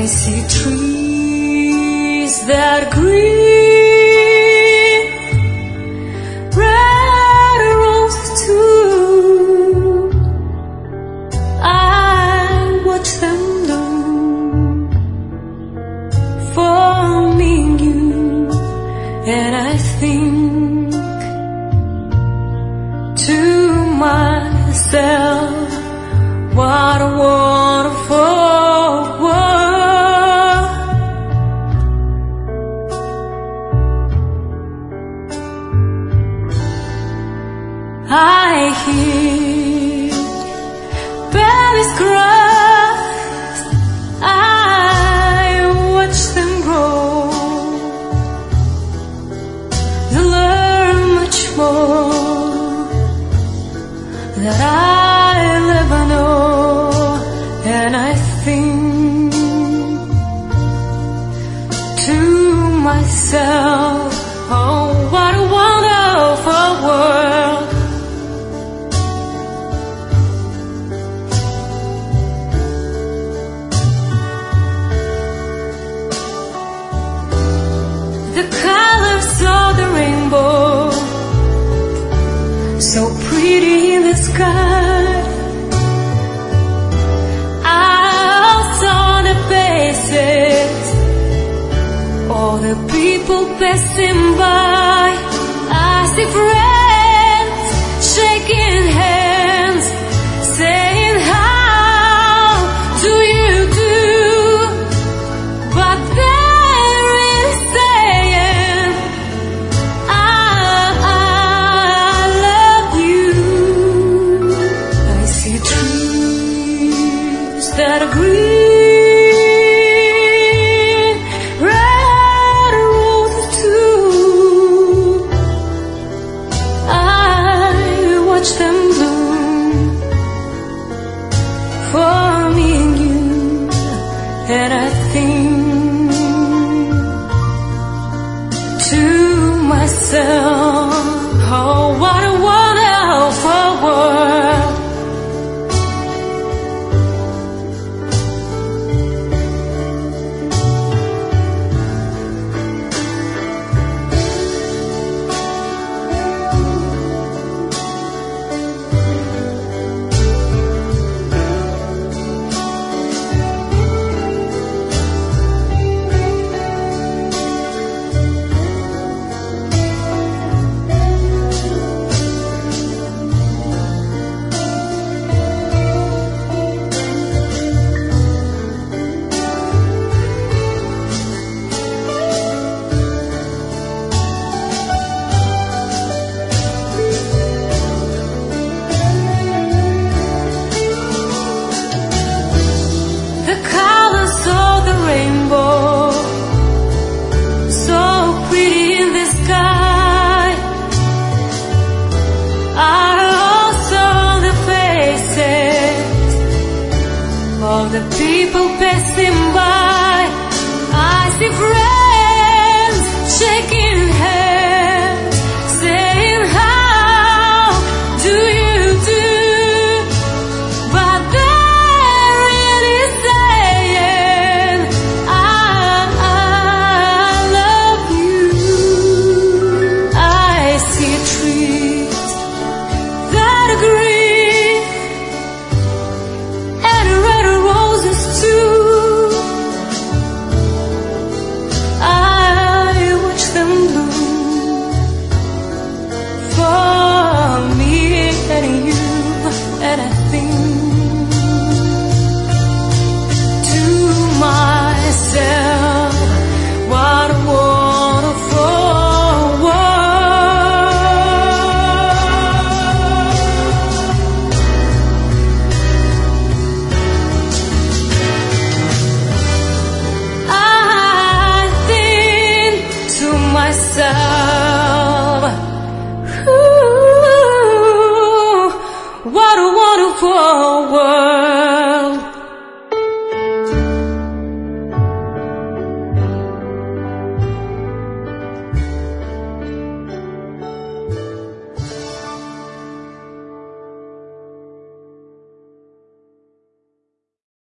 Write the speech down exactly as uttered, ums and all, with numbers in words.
see trees that green, red roses too. I watch them bloom for me and you, and I think to myself, what a wonderful world. I hear babies cry, I watch them grow. They learn much more that I'll ever know, and I think to myself, oh, what a wonderful world. The colors of the rainbow, so pretty in the sky. I saw the faces, all the people passing by. I see friends shaking hands, saying how do you do, but they're really saying I, I love you. I see trees that are green, red roses too. I watch them bloom for me and you, and I think to myself,